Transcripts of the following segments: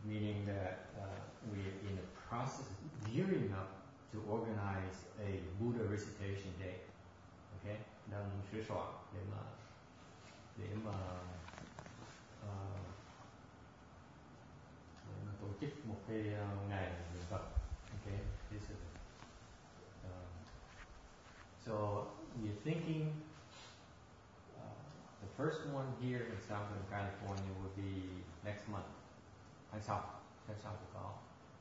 meaning that we're in the process of gearing up to organize a Buddha recitation day. Okay, đang sửa soạn để mà tổ chức một cái ngày luyện tập. Okay, this is so we're thinking the first one here in Southern California will be next month. Tháng sau thì có.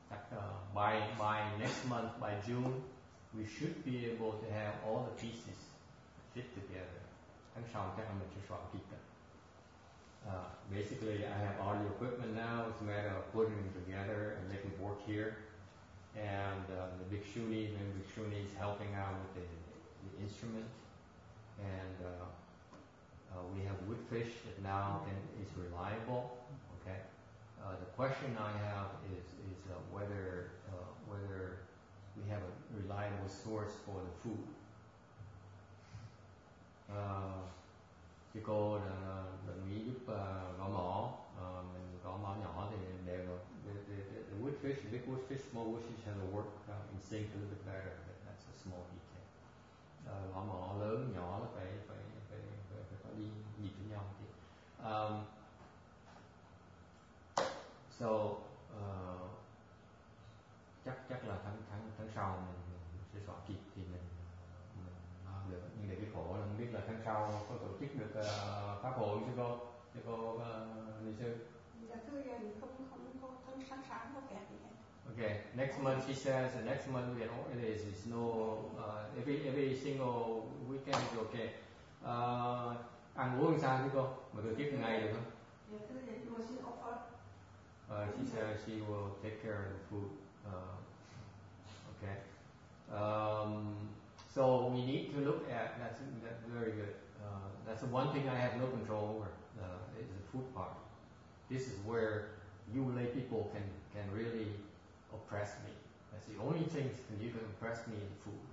By next month, by June, we should be able to have all the pieces fit together. Tháng sau chắc là mình sẽ soạn kịp. Basically, I have all the equipment now. It's a matter of putting them together and making it work here. And the Bhikshuni is helping out with the instrument. And we have woodfish that now is reliable. Okay. The question I have is whether we have a reliable source for the food. Chị cô đồng ý giúp gõ mỏ, mình gõ mỏ nhỏ thì đều the woodfish, the big woodfish, small woodfish have to work in sync a little bit better. That's a small detail. Gõ mỏ lớn nhỏ là phải đi nhịp với nhau thì. So chắc là tháng sau mình sẽ soạn kịp thì mình được, nhưng để cái khổ là không biết là tháng sau có tổ chức được pháp hội chưa cô Lý sư? Dạ thưa rằng không tháng sáng có kẹt gì hết. Okay, next month she says, and next month we get all it is no every single weekend is okay. Ăn uống sao chứ cô? Mà tổ chức ngày được không? Dạ thưa rằng cô xin offer. She says she will take care of the food. Okay. So we need to look at that's very good. That's the one thing I have no control over. Is the food part. This is where you lay people can really oppress me. That's the only thing you can oppress me in food.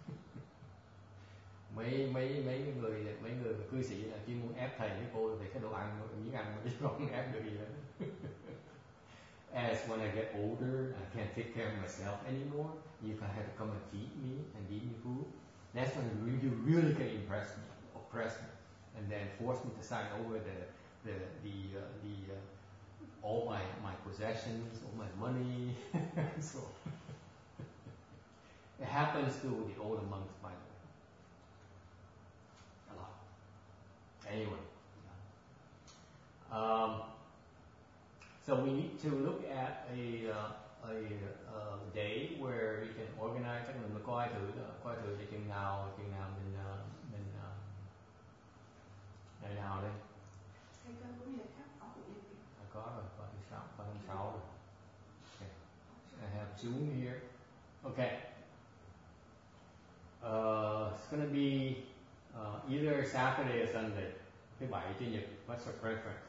mấy người cư sĩ là chỉ muốn ép thầy với cô về cái đồ ăn, miếng ăn chứ không ép được gì hết. As when I get older, I can't take care of myself anymore. You have to come and feed me and give me food. That's when you really can oppress me, and then force me to sign over all my possessions, all my money. So it happens to the older monks, by the way, a lot. Anyway. So we need to look at a day where we can organize. Chắc mình coi thử để chừng nào mình ngày nào đây? Thầy có buổi lễ khác có buổi lễ. Có rồi, có tháng 6 rồi. Okay. I have June here. Okay. It's gonna be either Saturday or Sunday. Thứ bảy chủ nhật. What's your preference?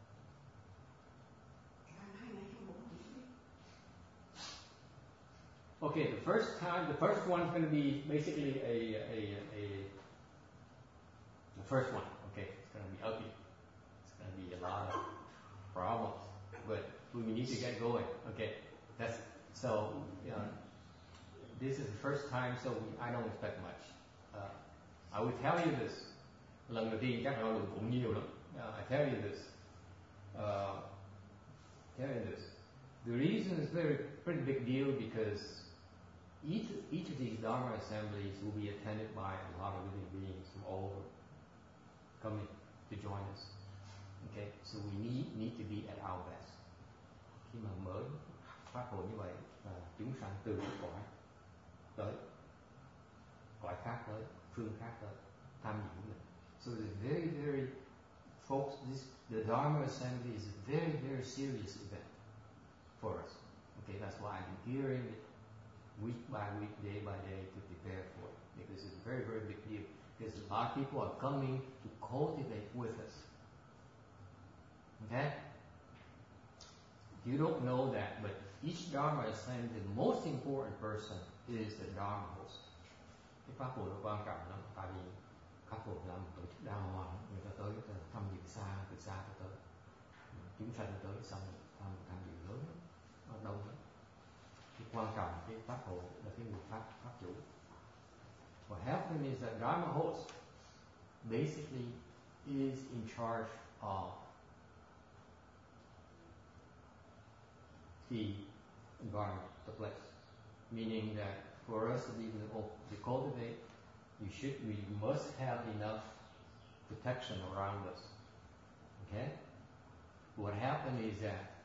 Okay, the first one's going to be basically the first one. Okay, it's going to be ugly. It's going to be a lot of problems, but we need to get going. Okay, this is the first time, so I don't expect much. I will tell you this. Lần đầu tiên chắc là lượng cũng nhiều lắm. I tell you this. The reason is pretty big deal because each of these Dharma assemblies will be attended by a lot of living beings from all over coming to join us. Okay, so we need to be at our best. Khi mà mới phát hội như vậy, chúng sanh từ cõi tới cõi khác tới, phương khác tới tham dự của mình. So it's very, very folks. The Dharma assembly is a very, very serious event for us. Okay, that's why I'm gearing it week by week, day by day to prepare for it, because it's a very, very big deal. Because a lot of people are coming to cultivate with us. Okay? You don't know that, but each Dharma assembly, the most important person is the Dharma host. Cái pháp hội nó quan trọng lắm, tại vì pháp hội là một tổ chức đàng hoàng, người ta tới thăm dự từ xa tới tới, chúng sanh tới xong tham dự lớn. quan trọng cái pháp hộ là cái người pháp chủ. What happened is that Dharma host basically is in charge of the environment, the place. Meaning that for us to be able to cultivate, we must have enough protection around us. Okay? What happened is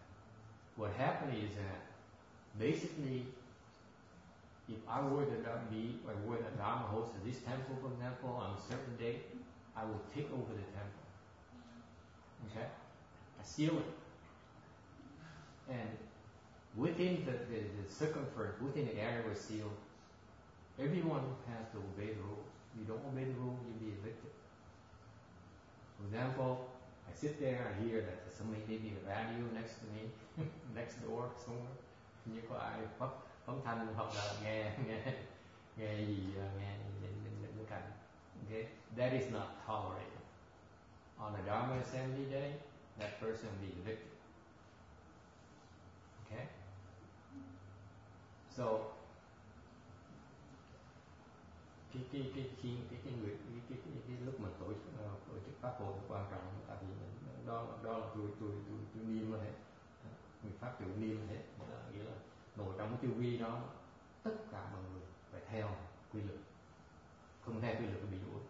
that basically, if I were the Dharma host of this temple, for example, on a certain date, I will take over the temple. Okay? I seal it. And within the circumference, within the area we're sealed, everyone has to obey the rules. You don't obey the rule, you'll be evicted. For example, I sit there and hear that somebody maybe a radio next to me, next door somewhere. Như có ai phóng thanh hoặc là nghe gì bên cạnh. Okay, that is not tolerated. On a Dharma assembly day, that person will be evicted. Okay, so cái lúc mà tổ chức pháp hội quan trọng, tại vì đó là tôi niêm hết, người pháp chủ niêm hết, nghĩa là ngồi trong cái chu vi đó, tất cả mọi người phải theo quy luật, không theo quy luật bị đuổi.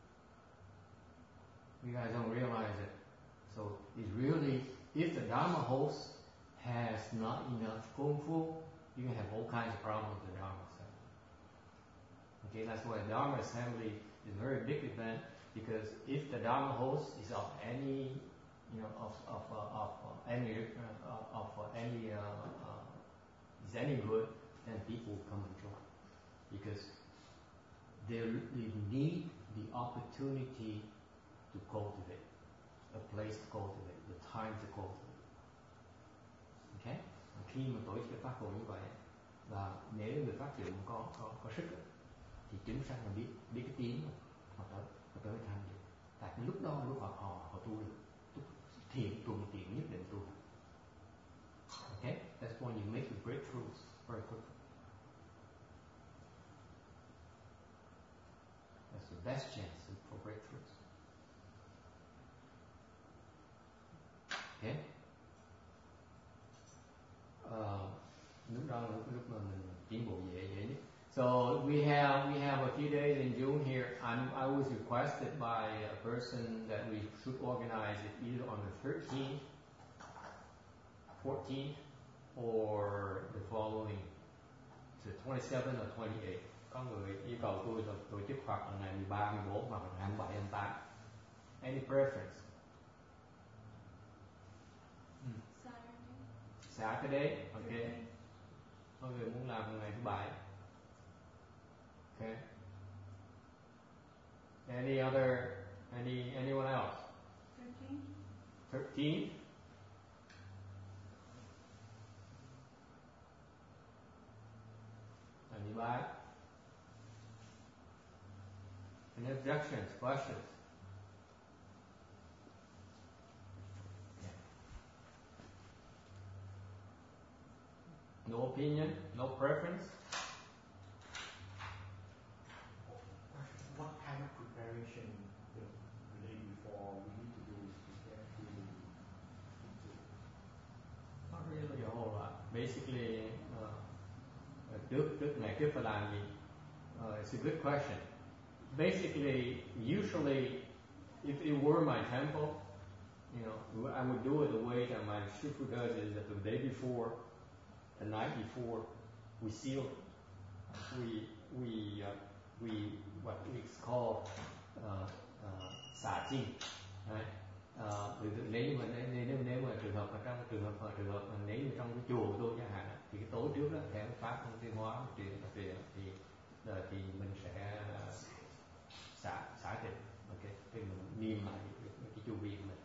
You guys don't realize it. So it's really, if the Dharma host has not enough Kung Fu, you have all kinds of problems with the Dharma assembly. Okay, that's why the Dharma assembly is a very big event, because if the Dharma host is of any, is any good, then people will come and join, because they need the opportunity to cultivate, a place to cultivate, the time to cultivate. Okay? Khi mà tổ chức pháp hội như vậy, và nếu người pháp chủ có sức thì chúng sanh là biết cái tiếng họ tới tham dự. Tại cái lúc đó lúc họ tu được, thuận tiện nhất định tu. Okay? That's when you make the breakthroughs very quickly. That's the best chance for breakthroughs. Okay? Lúc đó là lúc mà mình tiến bộ dễ nhất. So we have a few days in June here. I was requested by a person that we should organize it either on the 13th, 14th, or the following, the 27th or 28th. Có người yêu cầu tôi là tổ chức hoặc là ngày 13, 14 hoặc là ngày 27, 28. Any preference? Saturday, okay. Có người muốn làm ngày thứ Bảy. Okay. Anyone else? 13th? Anybody? Any objections, questions? Yeah. No opinion, no preference? What kind of preparation the day before we need to do to prepare Not really a whole lot. Basically, trước phải làm gì? It's a good question. Basically, usually, if it were my temple, I would do it the way that my Shifu does, is that the day before, the night before, we seal it. We what it's called xả chinh, right? Nếu mà trường hợp nếu như trong cái chùa của tôi chẳng hạn, thì cái tối trước đó, theo pháp trong Tuyên Hóa truyền thì mình sẽ xả tịnh, okay, thì mình niêm lại cái chu vi của mình.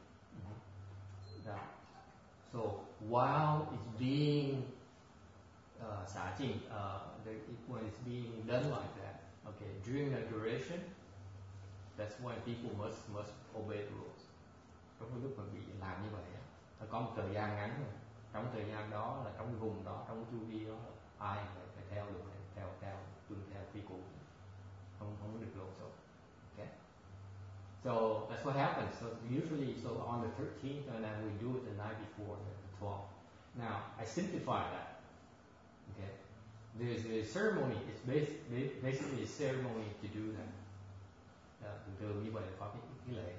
So while it's being xả chinh, when it's being done like that, okay, during the duration, that's when people must obey the rules. Trong cái lúc mà bị làm như vậy, có một thời gian ngắn, trong thời gian đó là trong cái vùng đó, trong cái chu vi đó, ai phải theo được, phải tuân theo quy củ, không được lộn xộn. Okay. So that's what happens. So usually, on the 13th, and then we do it the night before, the 12th. Now I simplify that. Okay. There's a ceremony. It's basically a ceremony to do that. Thường thường như vậy có cái lễ.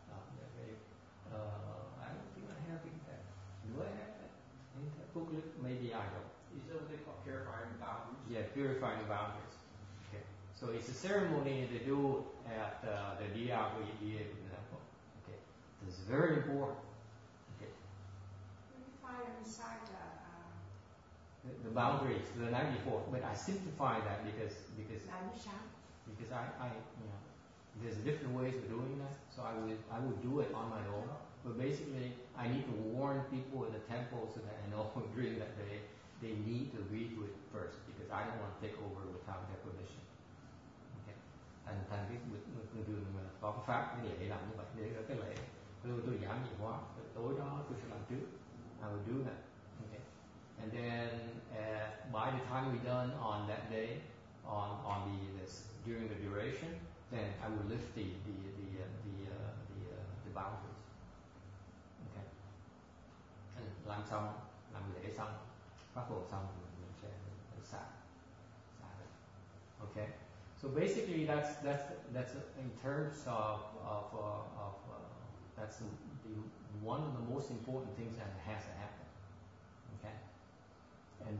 I don't think I have it there. Do I have that in that booklet? Maybe I don't. Is that what they call purifying the boundaries? Yeah, purifying the boundaries. Okay. So it's a ceremony they do at the DRVDA, for example. Okay. This is very important. Okay. Purify inside The boundaries the night before, but I simplify that because là buổi sáng. because I there's different ways of doing that, so I would do it on my own. But basically, I need to warn people in the temple so that I know during that day they need to agree to it first, because I don't want to take over without their permission. Okay. Thành cái thường mà có cái pháp cái lễ làm như vậy, để cái lễ tôi giảm nhẹ hóa, tối đó tôi sẽ làm trước. I would do that. Okay. And then by the time we're done on that day, on during the duration, then I will lift the boundaries. Okay. And làm lễ xong, phát hộ xong mình sẽ xả được. Okay. So basically that's in terms of that's one of the most important things that has to happen. Okay. And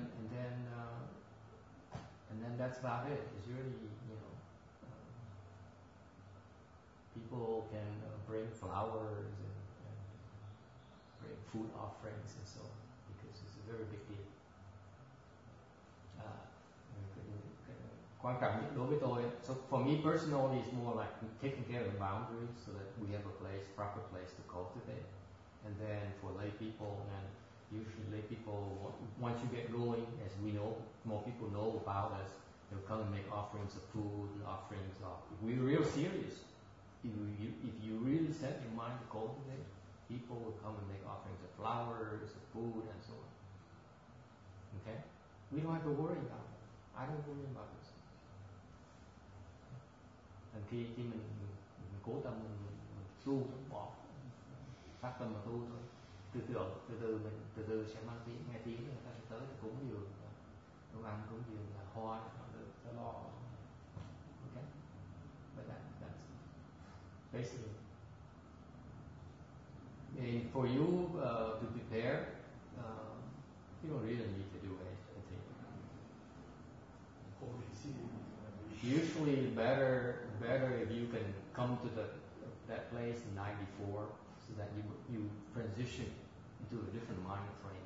then that's about it. It's really, people can bring flowers and bring food offerings and so on, because it's a very big deal. Quan trọng nhất đối với tôi, so for me personally, it's more like taking care of the boundaries so that we have a proper place to cultivate. And then for lay people, and usually lay people, once you get going, as we know, more people know about us, they'll come and make offerings of food and offerings of, if we're real serious, if you really set your mind to cultivate, people will come and make offerings of flowers, of food, and so on. Okay? We don't have to worry about it. I don't worry about this. And khi mình cố tâm mình tu, bỏ phát tâm mà tu thôi, từ từ sẽ mang tiếng, nghe tiếng người ta sẽ tới cúng dường, đồ ăn cúng dường là hoa, nó được cho lo. Okay, but that's basically. And for you to prepare, you don't really need to do anything. Usually better if you can come to that place the night before, so that you transition into a different mind frame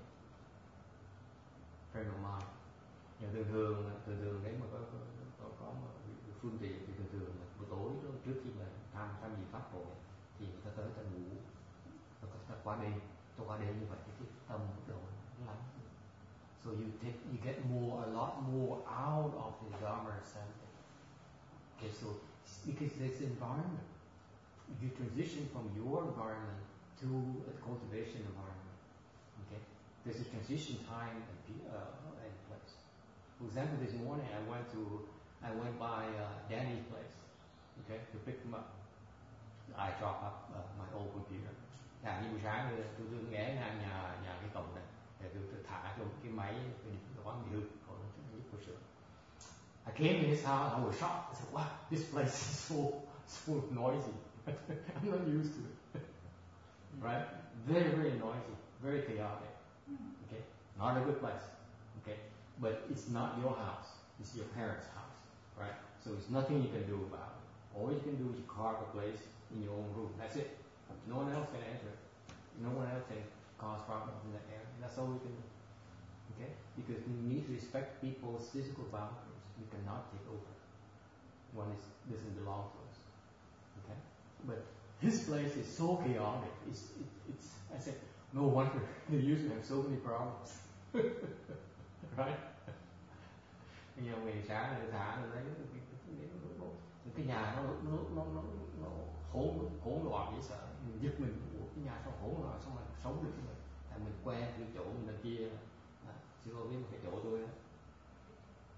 of mind. Thường nếu mà có một phương tiện thì thường buổi tối trước khi mà tham dự pháp hội thì người ta tới ta ngủ, người ta qua đêm như vậy thì cái tâm bắt đầu nó lắng. So you get a lot more out of the Dharma assembly. Okay, so because this environment, you transition from your environment to a cultivation environment. Okay, there's a transition time and place. For example, this morning I went by Danny's place. Okay, to pick him up. I drop up my old computer. Như buổi sáng tôi ghé ngang nhà cái cổng này, để tôi thả cho cái máy quán bị hư, còn nó giúp sửa. I came in his house, I was shocked. I said, wow, this place is so noisy. I'm not used to it. Right? Very, very noisy, very chaotic. Okay? Not a good place. Okay? But it's not your house. It's your parents' house. Right? So there's nothing you can do about it. All you can do is carve a place in your own room. That's it. No one else can enter it. No one else can cause problems in that area. That's all we can do. Okay? Because we need to respect people's physical boundaries. We cannot take over when it doesn't belong to us. Okay? But this place is so chaotic. It's I said, no wonder they usually have so many problems. Right? Bây giờ ngày sáng này thả rồi đấy, cái nhà nó hỗn loạn dễ sợ. Mình giật mình, cái nhà sao hỗn loạn, sao mà sống được như vậy? Tại mình quen cái chỗ mình bên kia, chưa biết một cái chỗ tôi đó.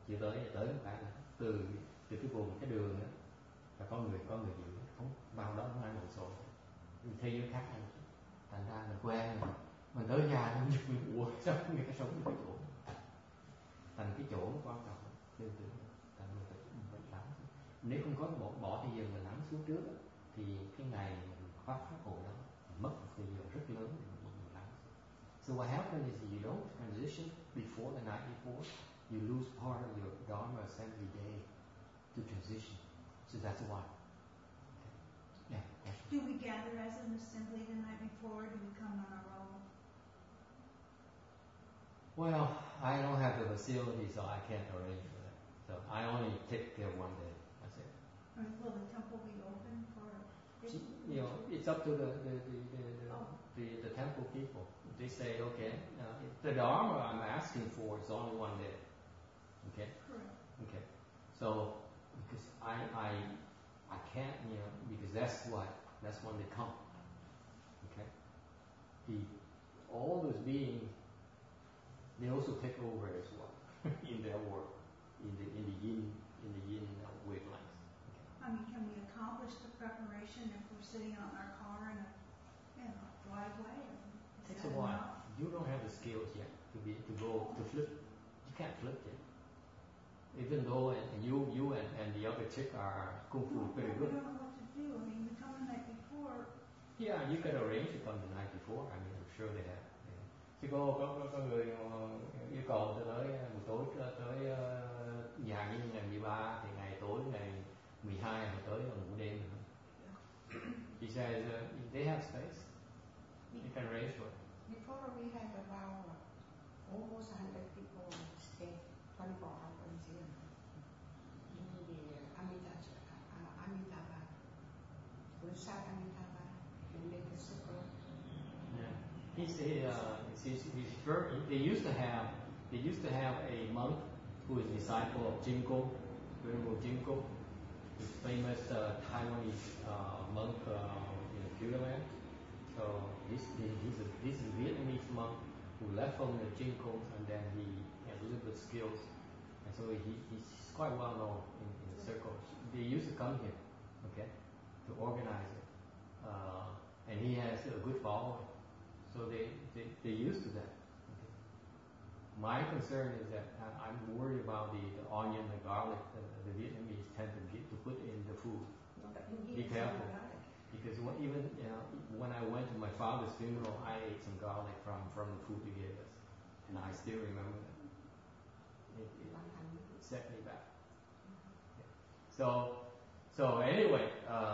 chưa tới một cái là từ cái vùng cái đường đó là có người giữ, không vào đó không ai lộn xộn, thế giới khác anh, thành ra mình quen rồi, mình tới nhà mình ủa sao người ta sống cái chỗ, thành cái chỗ nó quan trọng, nên thành mình phải lắng, nếu không có bỏ thời giờ mình lắng xuống trước thì cái ngày mình phát hội đó mất một thời giờ rất lớn để mình lắng. So what happens is you don't transition before the night before, you lose part of your Dharma assembly day to transition. So that's why. Okay. Yeah. Do we gather as an assembly the night before, or do we come on our own? Well, I don't have the facility, so I can't arrange for that. So I only take care one day. That's it. Will the temple be open for? You know, it's up to the temple people. They say, okay, the Dharma I'm asking for is only one day. Okay. Correct. Okay. So because I can't, you know, because that's when they come. Okay. All those beings, they also take over as well in their work, in the yin wavelengths. I mean, can we accomplish the preparation if we're sitting on our car in a driveway? It takes a while. You don't have the skills yet to flip. You can't flip yet. Even though you and the other chick are kung fu very good. We don't know what to do. I mean, we come the night before. Yeah, you can arrange to come the night before. I mean, I'm sure they have. Chứ có người yêu cầu tôi tới buổi tối tới nhà như ngày 13 thì ngày tối ngày 12 họ tới ngủ đêm. He says they have space. You can arrange for it. Before we had about almost 100 people stay 24 hours here in the Amitabha, inside Amitabha, in the circle. Yeah. They used to have a monk who is disciple of Jinko, Venerable Jinko, this famous Taiwanese monk in Pure Land. So he's a Vietnamese monk who left from the Jinkos and then he had a little bit skills, and so he's quite well known in the circles. They used to come here, okay, to organize it, and he has a good following. So they're used to that. Okay. My concern is that I'm worried about the onion, the garlic that the Vietnamese tend to put in the food. Be careful, because even when I went to my father's funeral, I ate some garlic from the food he gave us, and I still remember that. It set me back. Okay. So anyway,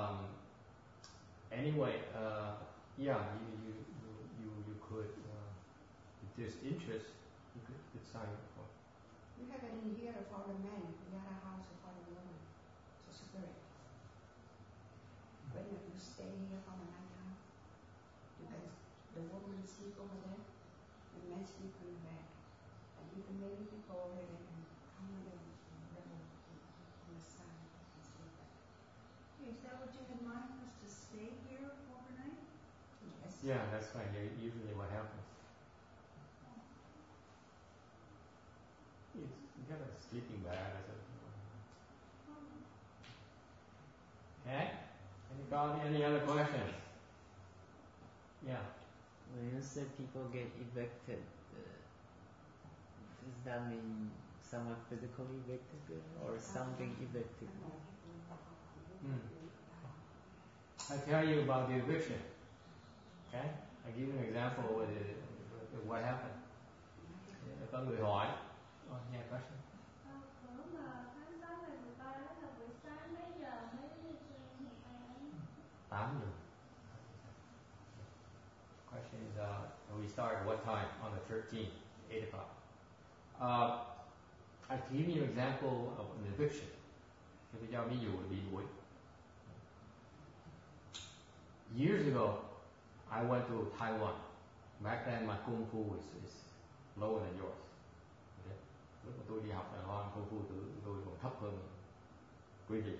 yeah, you could, if there's interest, you could sign up for it. We have it in here for the men, we have a house for the women, to separate. When you stay here for the night time, because the women sleep over there, the men sleep on the bed. And if the many people over there can come with them on the side and sleep there. Is that what you had in mind, was to stay here overnight? Yes. Yeah, that's fine. Usually what happens. You got a sleeping bag or something. Okay? Any other questions? Yeah. When you say people get evicted, does that mean someone physically evicted or something evicted? I tell you about the eviction. Okay? I give you an example of what happened. Có người hỏi. Nghe question. Bữa mà tháng 6 ngày 13 đó là buổi sáng mấy giờ mới một ngày 8 giờ. Question is, we start at what time on the 13th? 8 o'clock. I give you an example of an eviction. Tôi cho ví dụ bị đuổi. Years ago, I went to Taiwan. Back then, my kung fu is lower than yours. Okay? Lúc mà tôi đi học Đài Loan, kung fu tôi còn thấp hơn quý vị.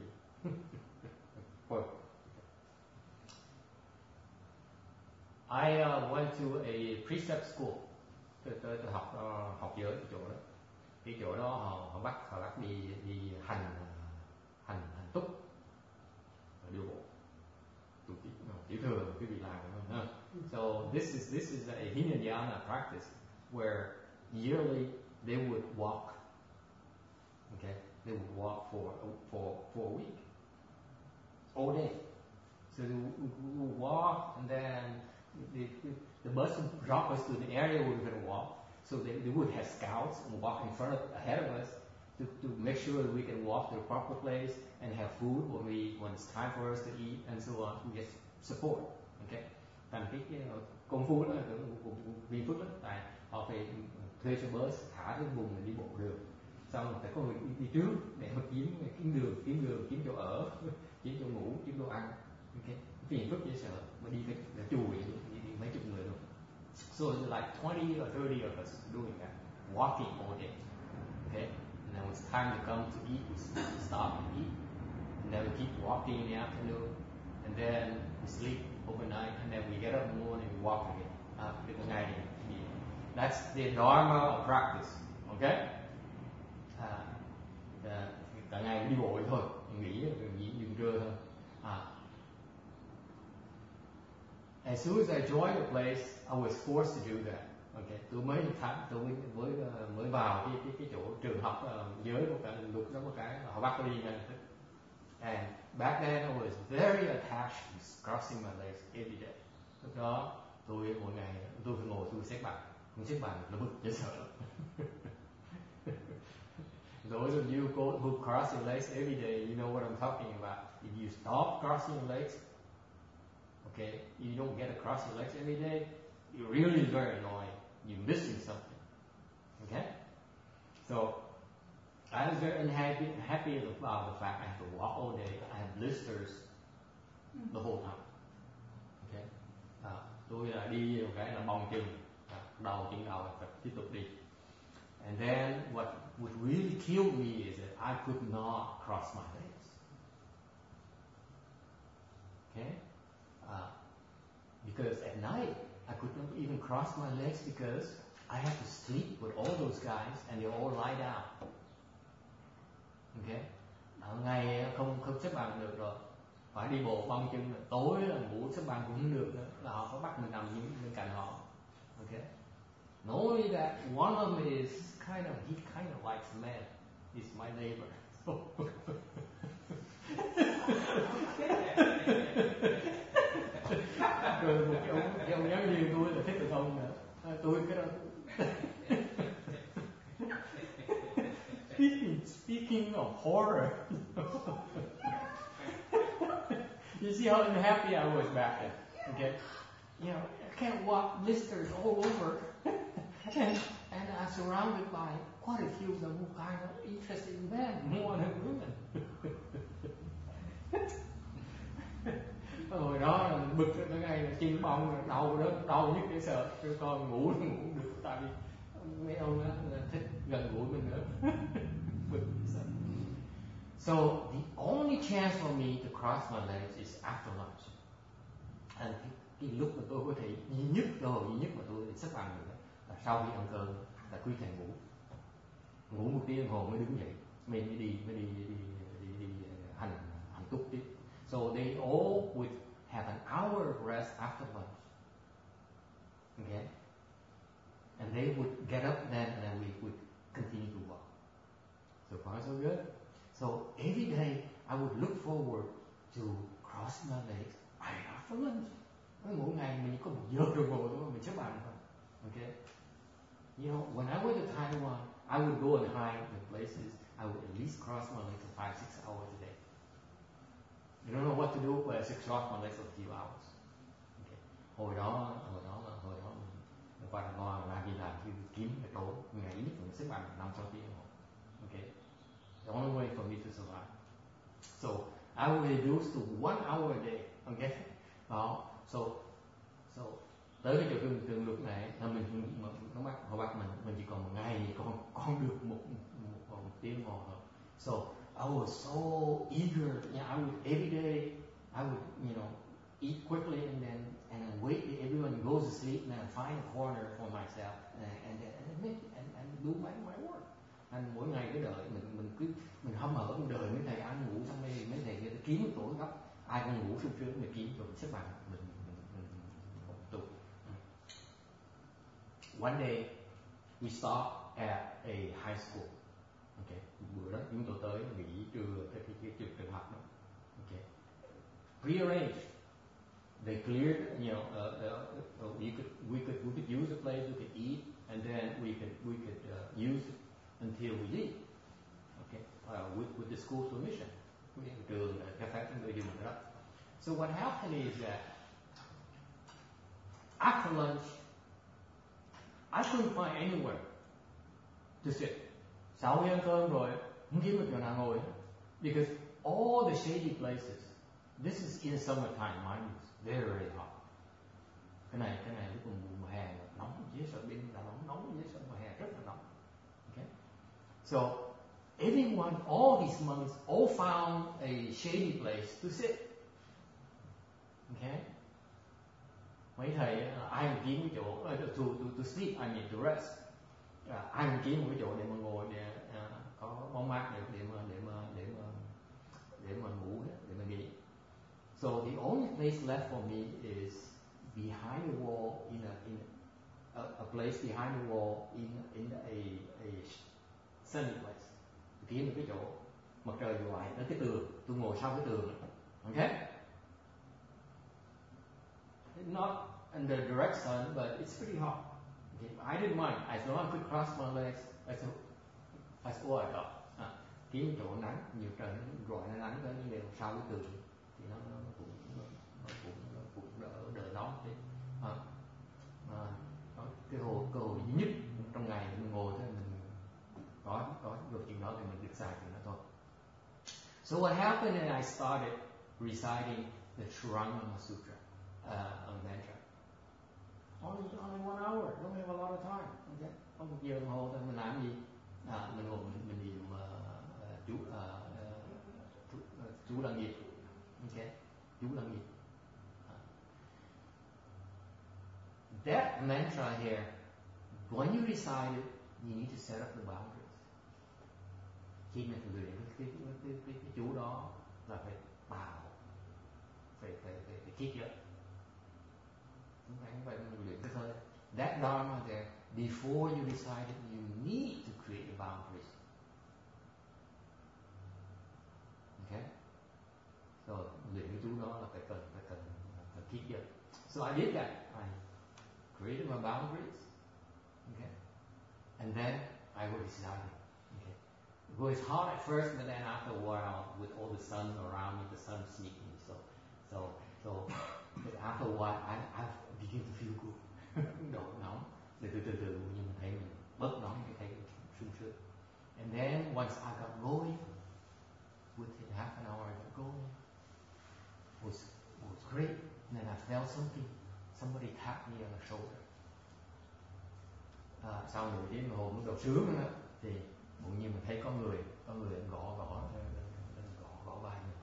I went to a precept school. Tôi học giới ở chỗ đó. cái chỗ đó họ bắt đi hành túc đi bộ tiểu thừa quý vị làm đúng không? So this is a Hinayana practice where yearly they would walk. Okay, they would walk for a week, all day. So they would walk, and then the bus would drop us to the area where we were going to walk. So they would have scouts and walk in front ahead of us to make sure that we can walk to the proper place and have food when it's time for us to eat and so on. We get support. Okay. Thành cái công phu đó là của Viên Phước đó, tại họ phải thuê xe bus thả cái vùng mình đi bộ đường, xong rồi phải có người đi trước để mà kiếm đường, kiếm chỗ ở, kiếm chỗ ngủ, kiếm đồ ăn. Okay. Phiền phức dễ sợ mà đi phải chùi đi mấy chục người luôn. So it's like 20 or 30 of us doing that, walking all day. Okay, and then when it's time to come to eat, we stop and eat, and then we keep walking in the afternoon, and then we sleep overnight, and then we get up in the morning and walk again. That's the dharma of practice. Okay, cả ngày đi bộ thôi, nghỉ dừng trưa thôi. As soon as I joined the place, I was forced to do that. Okay, tôi mới vào cái chỗ trường học giới một cái luật đó một cái họ bắt tôi đi ngay. And back then I was very attached to crossing my legs every day. Lúc đó tôi mỗi ngày tôi phải ngồi tôi xếp bằng, không xếp bằng là bực dễ sợ. Those of you who cross your legs every day, you know what I'm talking about. If you stop crossing your legs, okay, you don't get across your legs every day, you're really very annoying. You're missing something. Okay? So I was very happy about the fact I have to walk all day. I have blisters the whole time. Okay? Tôi là đi một cái là bong chân, đầu phải tiếp tục đi. And then what would really kill me is that I could not cross my legs. Okay? Because at night I could not even cross my legs because I had to sleep with all those guys and they all lie down. Okay? Ngày không xếp bằng được rồi, phải đi bộ bong chân, tối là ngủ xếp bằng cũng không được nữa, là họ có bắt mình nằm bên cạnh họ. Okay? Not only that, one of them is he kind of likes men. He's my neighbor. Rồi một cái ông nhắn riêng tôi là thích được ông nữa. Tôi cái đó. Speaking of horror, you see how unhappy I was back then. Okay, you know, I can't walk, blisters all over, and I'm surrounded by quite a few of them who kind of interested in men more than women. Hồi đó là bực cái ngày là chân bông đau nhất để sợ, cái con ngủ được tại vì mấy ông đó là thích gần gũi mình nữa. So the only chance for me to cross my legs is after lunch. And cái lúc mà tôi có thể duy nhất mà tôi xếp bằng được là sau khi ăn cơm là quý thầy ngủ 1 tiếng đồng hồ mới đứng dậy, mình mới đi hành túc tiếp. So they all would have an hour of rest after lunch. Okay? And they would get up then and then we would continue to walk. So far so good. So every day I would look forward to crossing my legs right after lunch. Mỗi ngày mình có 1 giờ đồng hồ thôi mình xếp bằng thôi. Okay? You know, when I went to Taiwan, I would go and hide in places. I would at least cross my legs for 5-6 hours a day. You don't know what to do, but I just cross my legs for a few hours. Okay. Hồi đó mình qua Đài Loan làm gì làm kiếm cái chỗ ngày nhất mình xếp bằng 5-6 tiếng đồng hồ. Okay. The only way for me to survive. So I would reduce to 1 hour a day. Okay. Đó. So tới cái chỗ trường luật này là họ bắt mình chỉ còn 1 ngày còn được một tiếng hồ thôi. So I was so eager. Yeah, I would every day. I would, you know, eat quickly and then wait till everyone goes to sleep and then find a corner for myself and do my work. anh mỗi ngày cứ đợi mình hâm hở mình đợi mấy thầy ăn ngủ xong mấy thầy kia kiếm một chỗ gấp ai cũng ngủ sung sướng mình kiếm rồi mình xếp bằng mình tụ. One day we stop at a high school. Okay, bữa đó chúng tôi tới nghỉ trưa tới cái trường học đó. Okay, prearranged. They cleared, we could use the place, we could eat, and then we could use it until we leave. Okay, with the school's permission. Trường cho phép chúng tôi dùng cái đó. So what happened is that after lunch, I couldn't find anywhere to sit. Sau khi ăn cơm rồi, không kiếm được chỗ nào ngồi hết. Because all the shady places, this is in summertime, mind you, very very hot. Cái này lúc mùa hè nóng dưới sợ bên là nóng dưới sợ mùa hè rất là nóng. Okay, so everyone, all these monks, all found a shady place to sit. Okay, mấy thầy ai cũng kiếm cái chỗ to sleep, I mean to rest. Ai cũng kiếm một cái chỗ để mà ngồi để có bóng mát để mà ngủ để mà nghỉ. So the only place left for me is behind the wall in a place behind the wall in a sunny place. Kiếm một cái chỗ mặt trời ngoài đến cái tường, tôi ngồi sau cái tường. Okay? Not in the direct sun, but it's pretty hot. Okay? I didn't mind as long as I could cross my legs. That's all I got. Kiếm chỗ nắng, nhiều trời nó gọi nó nắng tới nhưng đều sau cái tường thì nó cũng đỡ nóng thế. Cái cơ hội duy nhất trong ngày mình ngồi thôi mình có được chuyện đó thì mình được xài chuyện đó thôi. So what happened is I started reciting the Shurangama Sutra mantra. Only 1 hour, don't have a lot of time. Okay? Có 1 giờ đồng hồ thôi mình làm gì? Mình ngồi mình niệm chú Lăng Nghiêm. Okay? Chú Lăng Nghiêm. That mantra here, when you recite it, you need to set up the boundaries. Khi mà thực luyện cái chú đó là phải bảo, phải kick it. Không phải luyện cái thôi. That dharma there, before you recite it, you need to create the boundaries. Okay? So luyện cái chú đó là phải cần kick it. So I did that. I created my boundaries. Okay? And then I was reciting. Okay? It was hard at first, but then after a while, with all the sun around me, the sun sneaking me. So but after a while, I begin to feel good. Độ nóng. Từ nhưng mình thấy mình bớt nóng, mình thấy sung sướng. And then once I got going, within half an hour I got going, was great. And then I felt something. Somebody tapped me on the shoulder. Sau nửa tiếng đồng hồ lúc đầu sướng nữa thì bỗng nhiên mình thấy có người gõ vai mình.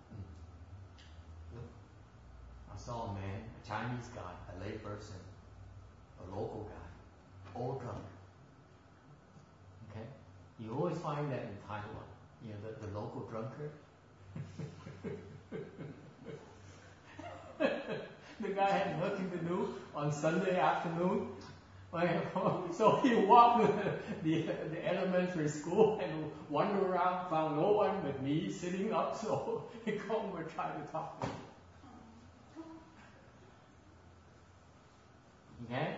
Look, I saw a man, a Chinese guy, a lay person, a local guy, all drunk. Okay, you always find that in Taiwan. You know the local drunkard. The guy had nothing to do on Sunday afternoon. So he walked the elementary school and wandered around, found no one but me sitting up, so he come and tried to talk to me. Okay?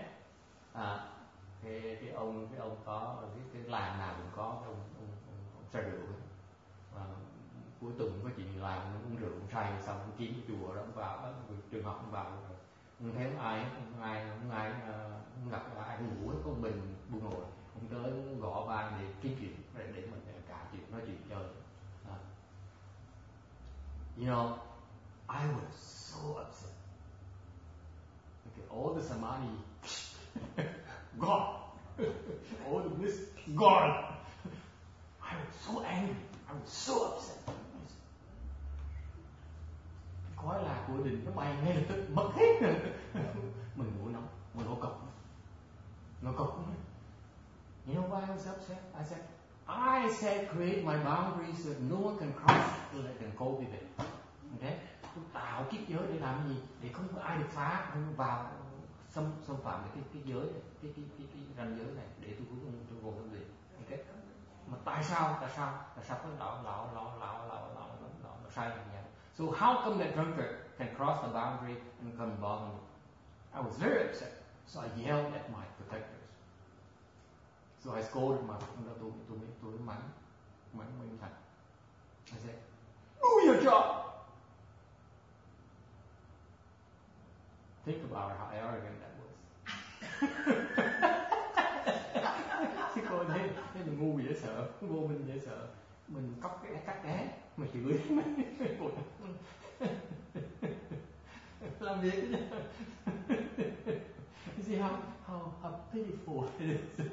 Cái ông có cái làng nào cũng có cái ông say rượu ấy. Cuối tuần có chuyện làm uống rượu uống say xong ông kiếm cái chùa đó ông vào trường học ông vào rồi không thấy ai không gặp ai cũng ngủ hết, có mình buông ngồi ông tới gõ vai để kiếm chuyện để mình cả chuyện nói chuyện chơi. You know, I was so upset. Okay, all the samadhi gone, all the bliss gone. I was so angry. I was so upset. Khói là của đình nó bay ngay lập tức mất hết rồi. Mình ngủ nóng, mình ngủ cọc. Nó cọc. You know why I was upset? I said, I said create my boundaries so that no one can cross, can cultivate. Okay? Tôi tạo kiếp giới để làm gì? Để không có ai được phá, không vào xâm phạm cái giới này, cái ranh giới này để tôi vô hướng gì? Okay? Mà tại sao có nó sai như vậy? So how come that drunkard can cross the boundary and come bother me? I was very upset. So I yelled at my protectors. So I scolded my tôi mắng Minh Thành. I said, do your job. Think about how arrogant that was. Chứ cô thấy mình ngu dễ sợ, vô minh dễ sợ. Mình cắt ké, mà chửi làm việc. You see how pitiful it is.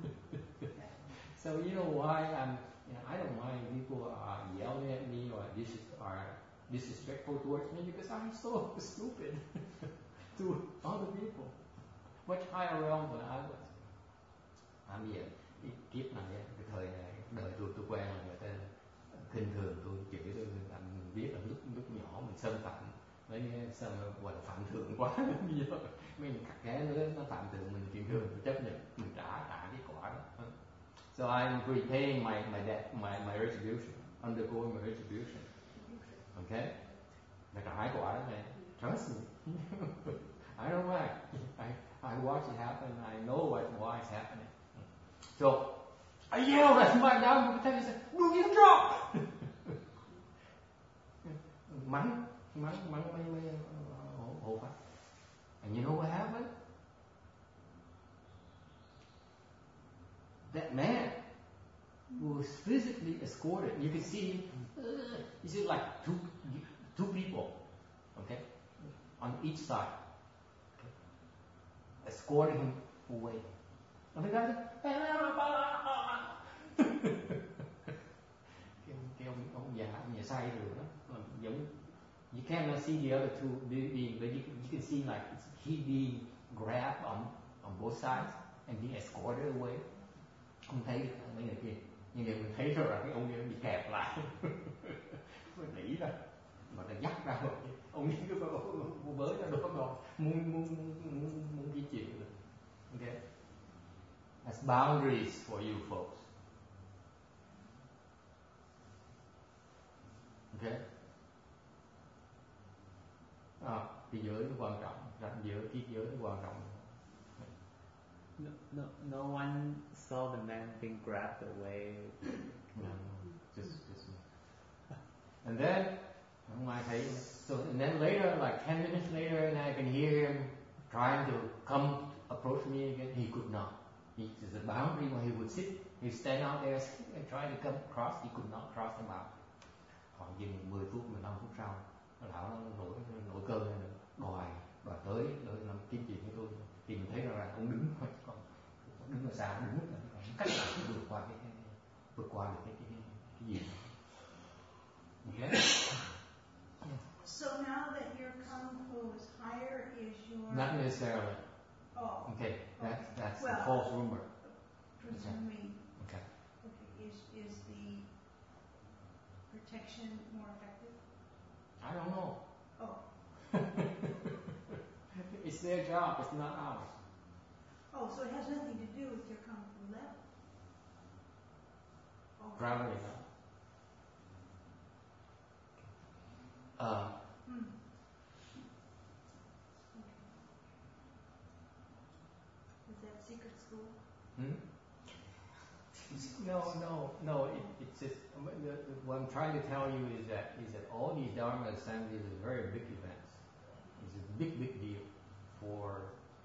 So you know why I don't mind people yelling at me or disrespectful towards me because I'm so stupid to other people, much higher realm than I was. Bây giờ cái kiếp này, cái thời này, đời tôi quen là người ta khinh thường tôi, chửi tôi, anh biết là lúc nhỏ mình xâm phạm, nói sao mà gọi là phạm thượng quá, bây giờ mình cắt ké nữa nó phạm thượng mình chuyện thường mình chấp nhận, mình trả cái quả đó. So I'm repaying my debt, my retribution, undergoing my retribution. Okay? Là trả quả đó này. Trust me. I know why. I watch it happen. I know why it's happening. So I yelled at my down and said, "Do your job." mắng mấy hộ pháp. And you know what happened? That man was physically escorted. You can see him. You see like two people, okay, on each side, okay, escorting him away. And the guy cái ông già say rồi đó, giống you cannot see the other two being, but you can see like he being grabbed on both sides and being escorted away. Không thấy mấy người kia, nhưng mà mình thấy rồi là cái ông kia bị kẹp lại, mình nghĩ ra, mà ta dắt ra rồi, ông kia cứ bới ra đó rồi, muốn đi chịu rồi. Okay, that's boundaries for you folks. Okay, cái giới nó quan trọng, ranh giới, kiết giới nó quan trọng. No one saw the man being grabbed away. No, just me. And then, không ai thấy. So and then later, like 10 minutes later, and I can hear him trying to approach me again. He could not. There's a boundary where he would sit. He'd stand out there and try to come across. He could not cross the boundary. Khoảng chừng 10 phút, 15 phút sau, lão nó nổi cơn lên, đòi tới làm kiếm chuyện với tôi. Thì mình thấy rằng là ông đứng thôi, còn đứng ở xa, đứng là cách vượt qua được cái gì. Okay. So now that your kung fu is higher, is your... Not necessarily. Oh. Okay, that's well, the false rumor. Presuming. Okay. Okay, is the protection more effective? I don't know. Oh. It's their job, it's not ours. Oh, so it has nothing to do with your kung fu level? Oh. Probably not. Okay. Is that secret school? No. It's just what I'm trying to tell you is that all these Dharma assemblies are very big events. It's a big deal for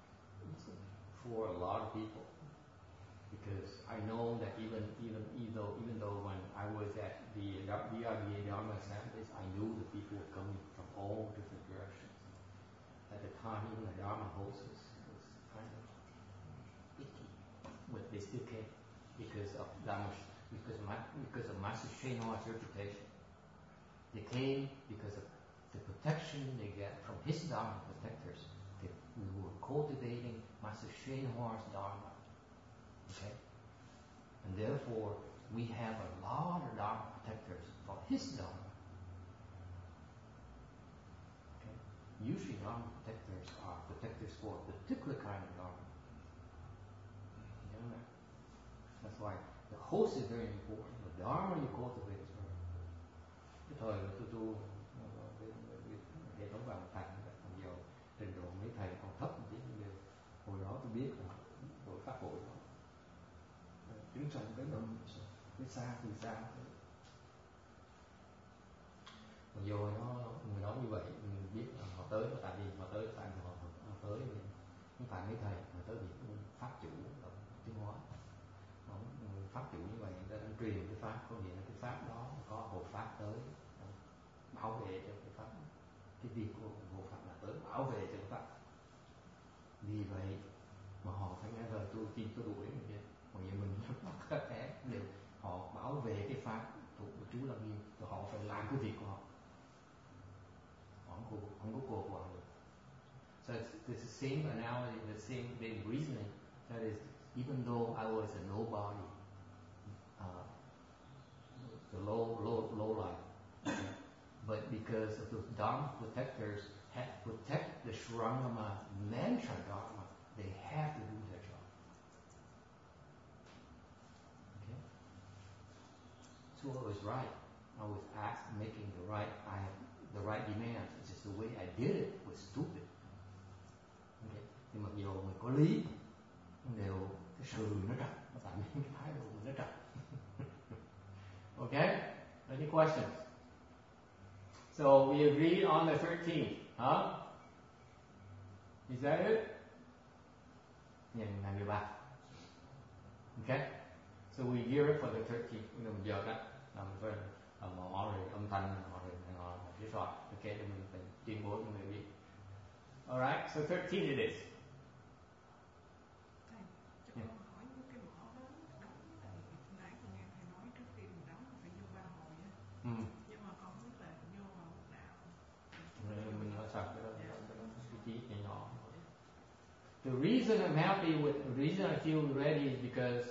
a lot of people, because I know that even though when I was at the DRBA Dharma assemblies, I knew the people were coming from all different directions. At the time, even the Dharma hostess was kind of icky, but they still came because of Master Hsuan Hua's reputation. They came because of the protection they get from his Dharma protectors. We were cultivating Master Hsuan Hua's Dharma. Okay? And therefore, we have a lot of Dharma protectors for his Dharma. Okay? Usually Dharma protectors are protectors for a particular kind of Dharma. You know that? That's why the host is very important. The Dharma you cultivate is very important. Cái thời mà tôi hệ thống vàng thành còn giờ trình độ mấy thầy còn thấp một tí, nhưng hồi đó tôi biết là đội pháp hội đó Kính trọng cái đồng cái xa từ xa tới. Còn vô người nói như vậy mình biết là họ tới là tại vì họ tới vì không phải mấy thầy mà tới vì pháp chủ ở tiếng Hóa. Pháp chủ như vậy người ta đang truyền cái pháp, có nghĩa là cái pháp đó có hộ pháp tới bảo vệ cho cái pháp. Cái việc của hộ pháp là tới bảo vệ cho cái pháp. Vì vậy mà họ phải nghe lời tôi tin tôi đuổi mình chứ. Còn vậy mình các bé đều họ bảo vệ cái pháp thuộc của chú Lăng Nghiêm, rồi họ phải làm cái việc của họ. Họ không có cuộc của họ được. So it's the same analogy, the same reasoning. That is, even though I was a nobody, the low life, but because of those Dharma protectors have to protect the Shrangama mantra Dharma, they have to do their job. Okay? So I was right. I was making the right demands. It's just the way I did it was stupid. Okay? Nhưng mặc dù mình có lý, đều cái sự nó trật, nó tạo nên cái thái độ nó trật. Okay? Any questions? So we agreed on the 13th, huh? Is that it? Yeah, ngày 13. Okay? So we gear up for the 13th. Mình giờ đó làm với họ rồi âm thanh họ cái soạn. Okay, thì mình phải tuyên bố cho người biết. Alright, so 13 it is. Thầy, cho con hỏi những cái mỏ đó đóng tại nãy con nghe thầy nói trước khi mình đóng phải vô ba hồi á. Nhưng mà con biết là vô vào lúc nào. Mình nói sao cái đó cái chí nhỏ. The reason I'm happy with, the reason I feel ready is because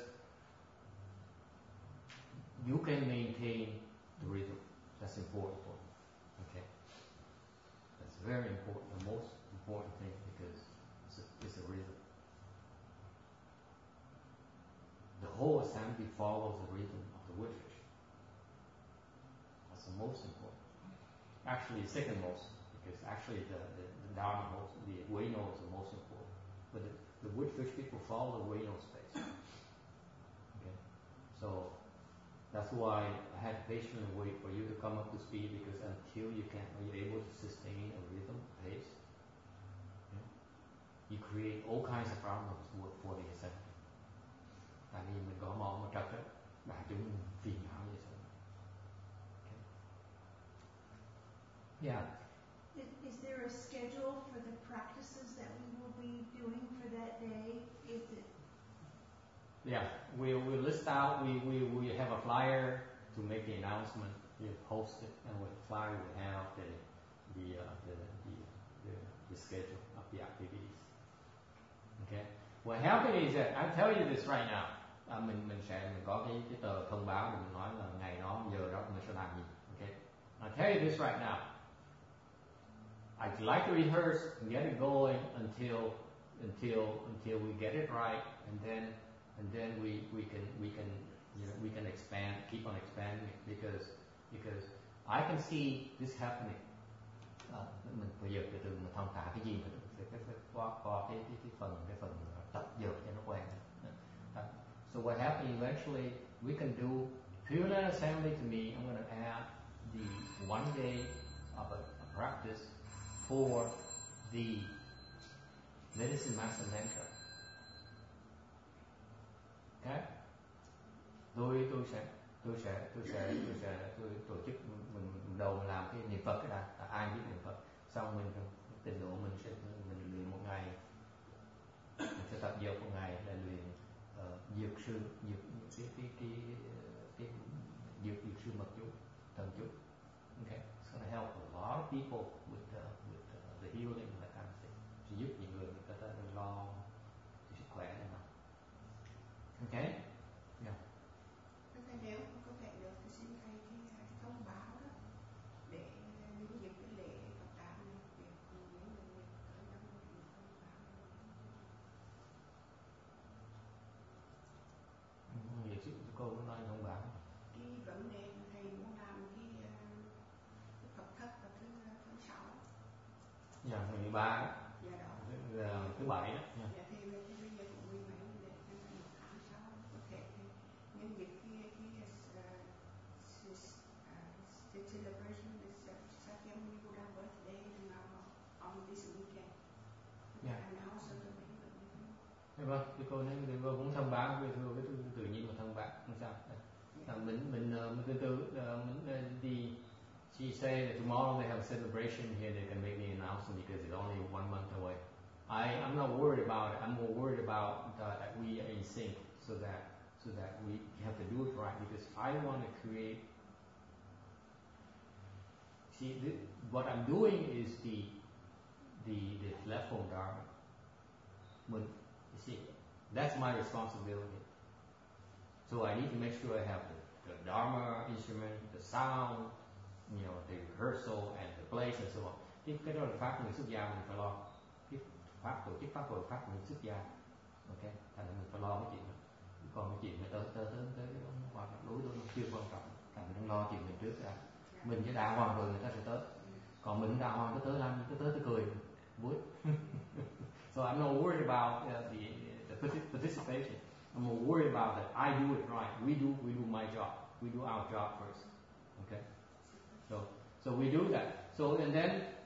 you can maintain the rhythm. That's important. Okay, that's very important. The most important thing because it's a rhythm. The whole assembly follows the rhythm of the woodfish. That's the most important. Actually, second most, because actually the Dharma most, the way note is the most important. But the woodfish people follow the way note space. Okay, so that's why I had to patiently wait for you to come up to speed, because until you're able to sustain a rhythm pace, okay, you create all kinds of problems for the assembly. Tại vì mình có món mà trật á, đại chúng phiền não vậy thôi. Okay. Yeah. Is there a schedule for the practices that we will be doing for that day? Is it? Yeah, we'll list out. We have a flyer to make the announcement. We'll post it, and with the flyer we have the schedule of the activities. Okay. What happened is that I tell you this right now. Mình có cái tờ thông báo để mình nói là ngày đó giờ đó mình sẽ làm gì. Okay. I tell you this right now. I'd like to rehearse and get it going until we get it right, and then we can expand, keep on expanding it, because I can see this happening. Mình bây giờ từ từ mình thông thả cái gì mình phải qua cái phần tập dược cho nó quen. So what happened eventually, we can do Pure Land Assembly. To me, I'm going to add the one day of a practice for the Medicine Master Mantra. Okay? Tôi tổ chức mình đầu mình làm cái niệm Phật cái đã, ai biết niệm Phật, xong mình trình độ mình luyện một ngày, mình sẽ tập dược một ngày là luyện dược sư mật chú, thần chú. Okay, it's going to help a lot of people with the healing and that kind of thing. Sẽ giúp những người ta lo sức khỏe này mà. Okay, yeah. Thầy, 13 Dạ đó. thứ bảy đó. Dạ thì bây giờ cũng vì mấy để cho nên một tháng sau có thể thì nhân dịp the celebration is Sakyam Buddha birthday on this weekend. Yeah. And also the neighbor. Dạ vâng, thì cô nói thì cô cũng thông báo với thưa với tự nhiên mà thông báo không sao. Mình từ từ mình đi. She said that tomorrow they have a celebration here. They can make the announcement because it's only 1 month away. I'm not worried about it. I'm more worried about that we are in sync, so that we have to do it right. Because I want to create. See, what I'm doing is the platform dharma. You see, that's my responsibility. So I need to make sure I have the dharma instrument, the sound, the rehearsal and the place and so on. Cái đó là pháp người xuất gia mình phải lo. Cái pháp tổ chức pháp hội pháp người xuất gia. Ok, thành ra mình phải lo cái chuyện đó. Còn cái chuyện mà tới hoặc là đối tượng chưa quan trọng. Thành mình lo chuyện mình trước ra. Mình với đạo hoàng rồi người ta sẽ tới. Còn mình đạo hoàng tới làm tới cười vui. So I'm not worried about the participation. I'm more worried about that I do it right. We do my job. We do our job first. Okay. So we do that. So and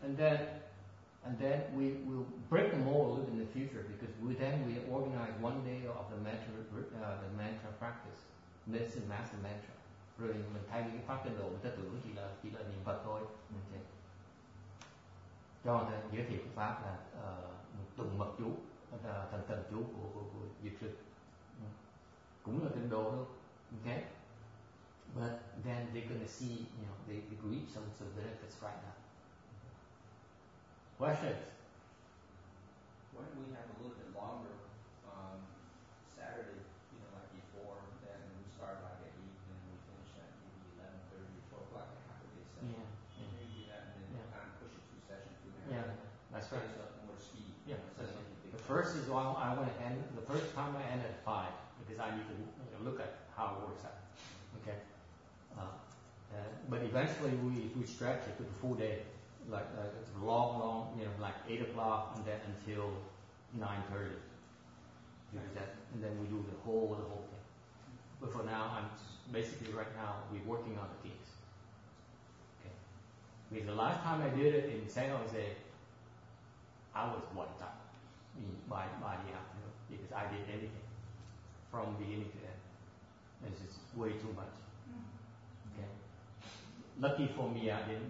then we will break the mold in the future because we organize one day of the mantra practice, medicine master mantra. Rồi mình thay vì cái pháp trên độ, người ta tưởng chỉ là niệm Phật thôi. Okay. Cho người ta giới thiệu cái pháp là tụng mật chú, thần chú của Diệp Sư. Cũng là tịnh độ thôi. Okay. But then they're going to see, they reap some benefits right now. Questions? Why don't we have a little bit longer Saturday, like before, then we start like at 8 and we finish at maybe 11:30 or 12 o'clock, a half a day session. Yeah. Maybe do that and then kind of push it 2 sessions to Yeah, that's right. up more speed. Yeah, that's right. The first is I want to end, the first time I end at 5 because I need to look at how it works out. Okay. But eventually we stretch it to the full day, like it's long, like 8 o'clock and then until 9:30. Because that, and then we do the whole thing. But for now, basically right now we're working on the themes. Okay. Because the last time I did it in San Jose, I was wiped out by the afternoon because I did everything from beginning to end. It's just way too much. Okay. Lucky for me, I didn't,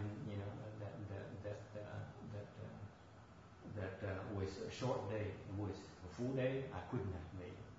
that was a short day. It was a full day. I couldn't have made it.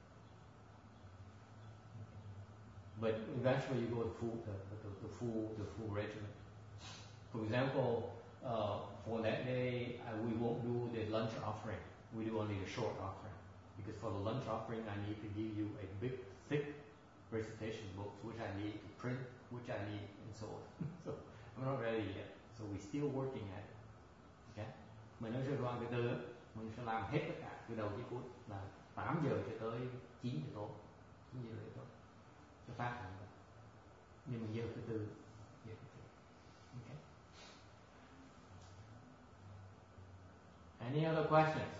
But eventually, you go to the full regimen. For example, for that day, we won't do the lunch offering. We do only the short offering because for the lunch offering, I need to give you a big, thick recitation books, which I need to print, which I need, and so on. So I'm not ready yet. So we're still working at it. Okay? Mình nói sơ qua từ từ, mình sẽ làm hết tất cả từ đầu tới cuối là 8 giờ cho tới 9 giờ tối, 9 giờ rưỡi tối. Cái phát là vậy. Nhưng mình giờ từ từ. Okay. Any other questions?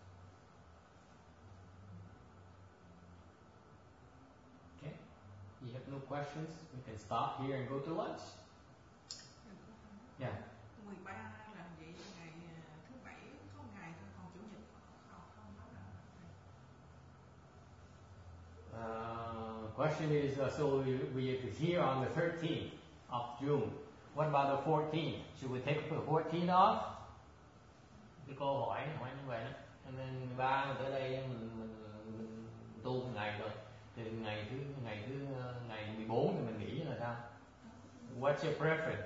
Okay. You have no questions? We can stop here and go to lunch. Yeah. 13 là vậy, ngày thứ bảy có ngày thôi, còn chủ nhật không đó là. Question is, so we are here on the 13th of June. What about the 14th? Should we take the 14th off? Cái cô hỏi như vậy đó. Cho nên 13 tới đây mình tu một ngày rồi. Thì ngày 14 thì mình nghỉ là sao? What's your preference?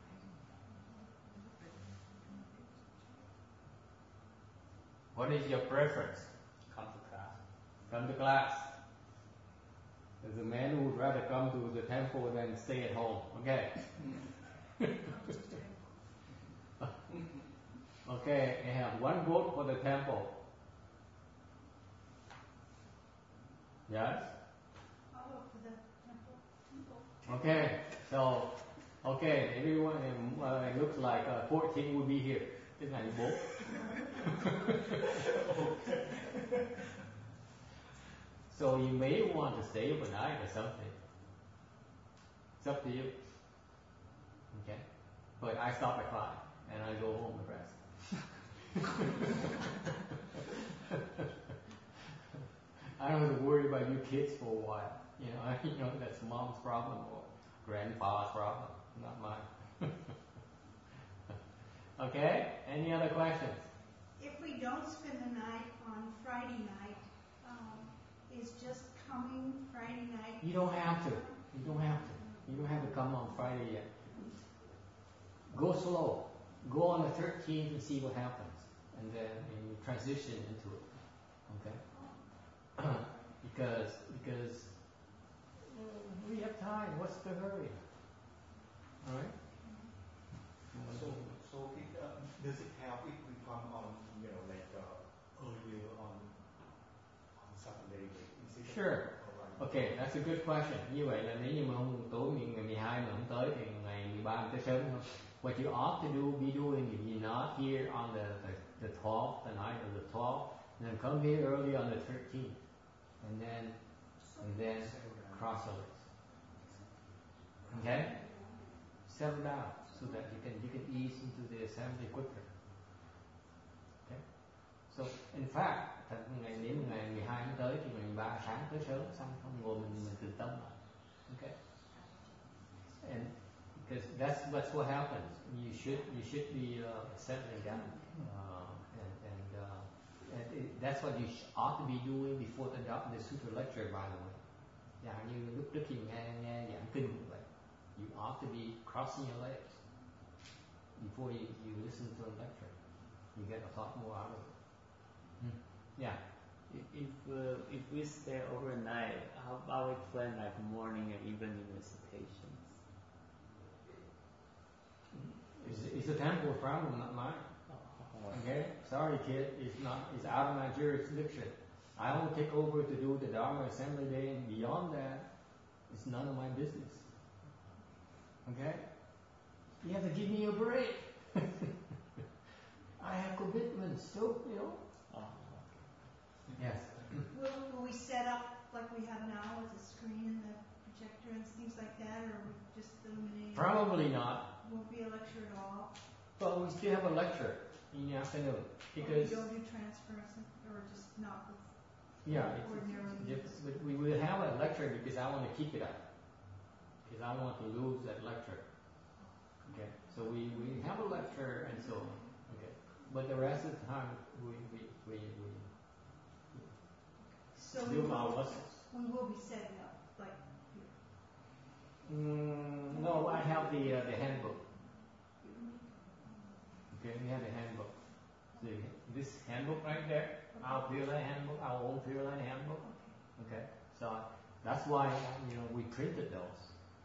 What is your preference? Come to class. Come to class. There's a man who would rather come to the temple than stay at home. Okay. Okay, I have one vote for the temple. Yes? I'll vote for the temple. Okay, so, everyone, it looks like 14 will be here. Cái ngày 14. So you may want to stay overnight or something. It's up to you. Okay? But I stop at 5 and I go home and rest. I don't have to worry about you kids for a while. You know that's mom's problem or grandpa's problem, not mine. Okay? Any other questions? If we don't spend the night on Friday night, is just coming Friday night? You don't have to. You don't have to. You don't have to come on Friday yet. Go slow. Go on the 13th and see what happens, and then you transition into it. Okay? because we have time. What's the hurry? All right. So does it help if we come on, earlier on Saturday? Is it Sure. alright? Okay, that's a good question. Như vậy là nếu như mà hôm tối ngày 12 mà không tới thì ngày 13 mình tới sớm không? What you ought to be doing if you're not here on the 12th, the night of the 12th, then come here early on the 13th, and then cross over. Okay? Settle down so that you can ease into the assembly quicker. Okay? So in fact, nếu ngày 12 tới thì ngày 13 sáng tới sớm, xong không ngồi mình từ tâm lại. Okay? And because that's what happens. You should be settling down, and that's what you ought to be doing before the sutra lecture. By the way, như lúc trước khi nghe giảng kinh cũng vậy. You ought to be crossing your legs before you listen to the lecture. You get a lot more out of it. Yeah. If we stay overnight, how about we plan like morning or evening recitations? It's a temple problem, not mine. Okay? Sorry, kid. It's out of my jurisdiction. I only take over to do the Dharma Assembly Day, and beyond that, it's none of my business. Okay? You have to give me a break. I have commitments too, Yes. Will we set up like we have now with the screen and the projector and things like that, or we just illuminate? Probably not. Won't be a lecture at all? But we still have a lecture in the afternoon because Or we don't do transfers, or just not with ordinary. we will have a lecture because I want to keep it up. Because I want to lose that lecture. Okay, so we have a lecture and so on. Okay, but the rest of the time we So do our lessons. we will be setting up like here. No, I have the handbook. Okay, we have the handbook. This handbook right there, our Pure Land handbook, our own Pure Land handbook. Okay, so that's why we printed those.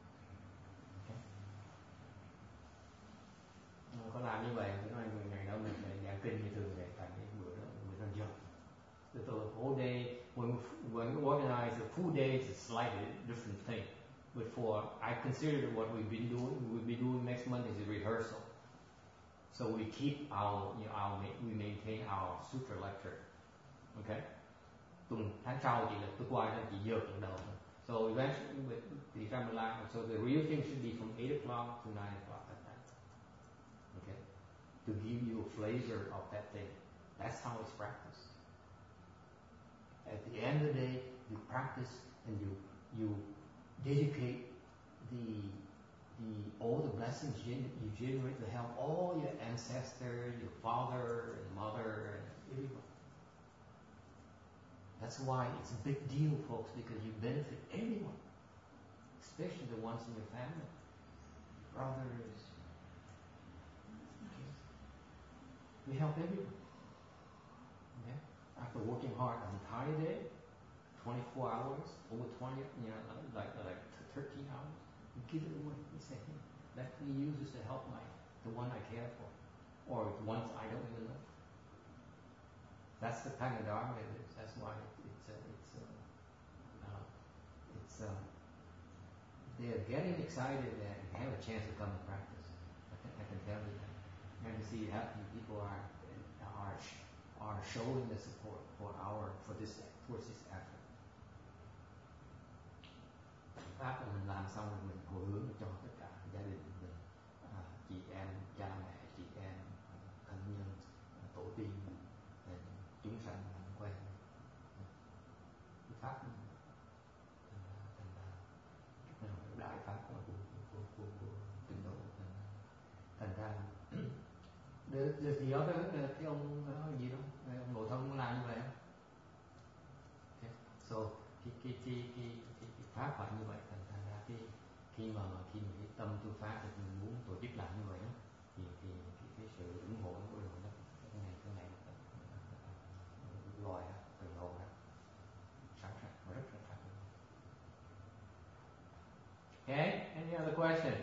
Có làm như vậy thì nói ngày đó mình phải giảng kinh như thường vậy, tại cái bữa đó mình ăn dần. The whole day when we organize the full day, it's a slightly different thing. But I consider what we've be doing next month is a rehearsal. So we keep we maintain our sutra lecture. Okay. Tháng sau chỉ là tôi qua đó chỉ giờ tuần đầu. So eventually so the real thing should be from 8 o'clock to 9 o'clock at night. Okay, to give you a flavor of that thing. That's how it's practiced. At the end of the day, you practice and you dedicate all the blessings you generate to help all your ancestors, your father and mother and everyone. That's why it's a big deal, folks, because you benefit everyone, especially the ones in your family, brothers. Okay. We help everyone. Okay? After working hard an entire day, 24 hours, over 20, like 13 hours, you give it away. You say, hey, let me use this to help the one I care for, or the ones I don't even know. That's the kind of dharma it is. That's why they're getting excited and have a chance to come and practice. I can tell you that. and to see how many people are showing the support for this effort. Pháp là mình làm xong rồi mình hồi hướng cho tất cả gia đình mình, chị em, cha mẹ, chị em, thân nhân, tổ tiên, chúng sanh làm quen. Pháp đại pháp của tịnh độ. Thành ra được gì đó cái ông gì đó, ông Ngộ Thông làm như vậy không? Okay. So cái pháp phải như vậy, thành ra khi mà cái tâm tu pháp thì mình muốn tổ chức làm như vậy đó, thì cái sự ủng hộ của người nó cái này lòi ra từ đầu ra sẵn sàng rất sẵn sàng. Okay, any other questions?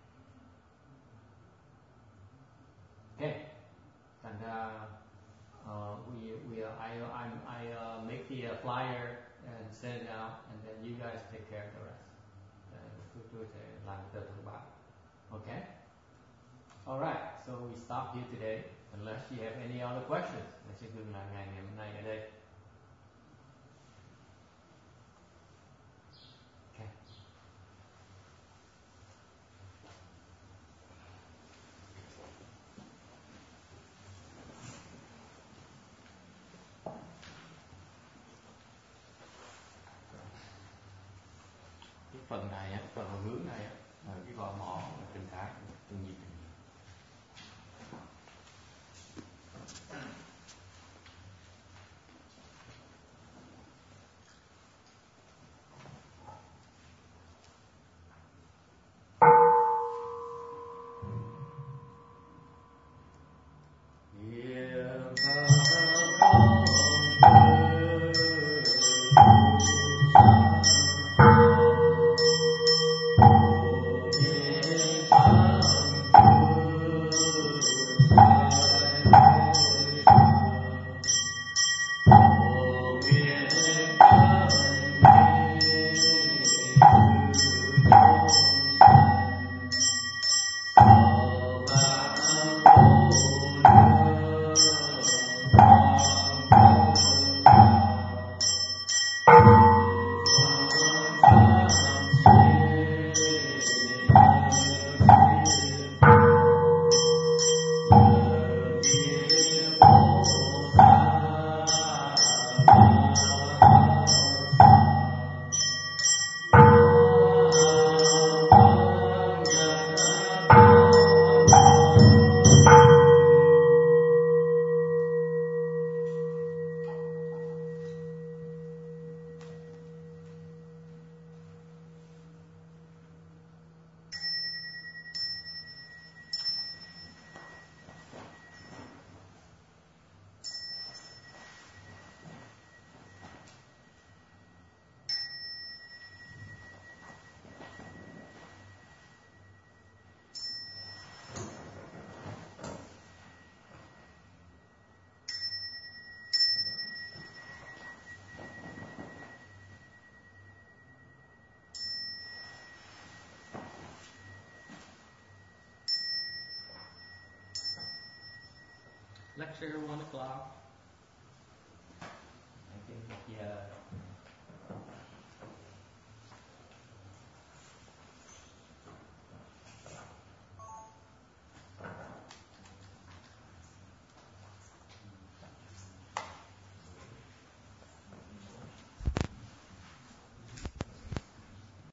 Okay, thành ra I make the flyer and send it out, and then you guys take care of the rest. Tôi sẽ làm tờ thông báo. Okay. All right. So we stop here today, unless you have any other questions. Mình sẽ dừng lại ngày hôm nay ở đây. Okay. Cái phần này á, phần hướng này á, là cái gò mỏ Trần Thái, từng nhịp. Lecture 1 o'clock. I think, yeah.